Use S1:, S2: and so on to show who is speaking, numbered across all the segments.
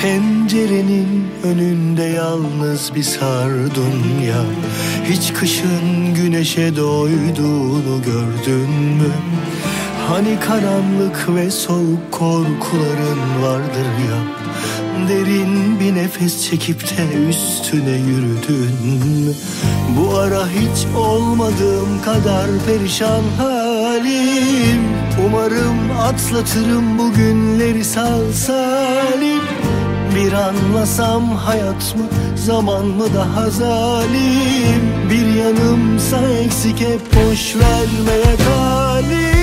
S1: Pencerenin önünde yalnız bir sardunya. Hiç kışın güneşe doyduğunu gördün mü? Hani karanlık ve soğuk korkuların vardır ya. Derin bir nefes çekip de üstüne yürüdün mü? Bu ara hiç olmadığım kadar perişan halim. Umarım atlatırım bu günleri sağ salim. Bir anlasam hayat mı, zaman mı daha zalim? Bir yanımsa eksik, hep boş vermeye talim.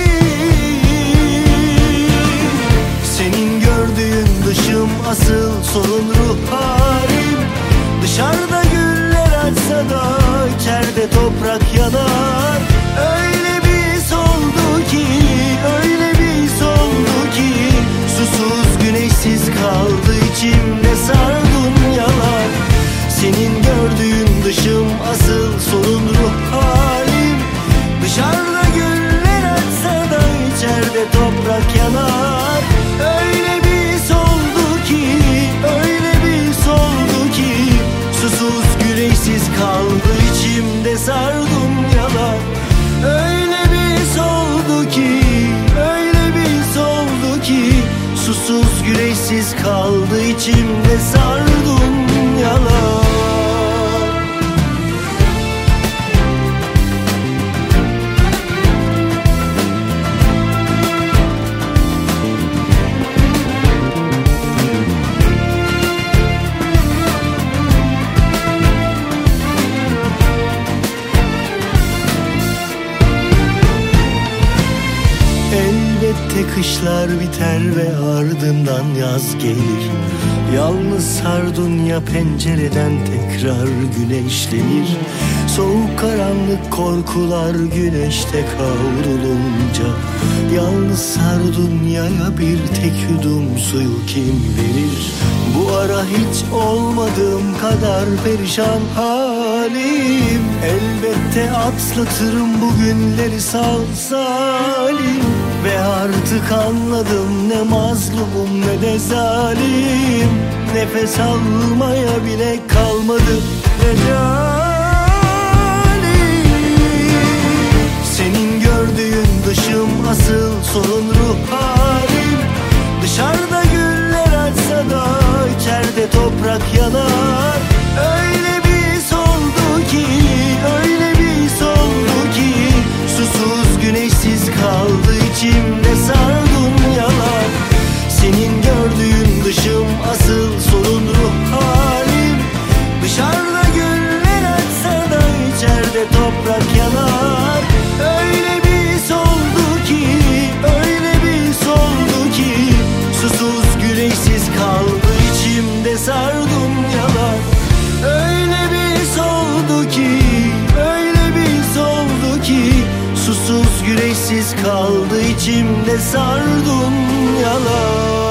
S1: Senin gördüğün dışım, asıl sorun ruh halim. Dışarıda güller açsa da içeride toprak yanar. Öyle bir soldu ki, öyle bir soldu ki, susuz güneşsiz kaldı içimde sardunyalar. Senin gördüğün dışım, asıl sorun ruh halim. Dışarıda güller açsa da içeride toprak yanar. Öyle bir soldu ki, öyle bir soldu ki, susuz güneşsiz kaldı içimde sardunyalar. Öyle bir soldu ki, öyle bir soldu ki, susuz güneşsiz kaldı içimde sardunyalar. Elbette kışlar biter ve ardından yaz gelir. Yalnız sardunya pencereden tekrar güneşlenir. Soğuk karanlık korkular güneşte kavrulunca, yalnız sardunyaya bir tek yudum suyu kim verir? Bu ara hiç olmadığım kadar perişan halim. Elbette atlatırım bu günleri sağ salim. Ve artık anladım, ne mazlumum ne de zalim. Nefes almaya bile kalmadı mecalim. Senin gördüğün dışım, asıl sorun ruh halim. Dışarıda güller açsa da içeride toprak yanar. Öyle bir soldu ki, öyle bir soldu ki, susuz güneşsiz kaldı içimde sardunyalar. Senin gördüğün dışım, asıl sorun ruh halim. Dışarıda güller açsa da içeride toprak yanar. Öyle bir soldu ki, öyle bir soldu ki, susuz güneşsiz kaldı içimde sardunyalar. Öyle bir soldu ki, öyle bir soldu ki, susuz güneşsiz kaldı içimde sardunyalar.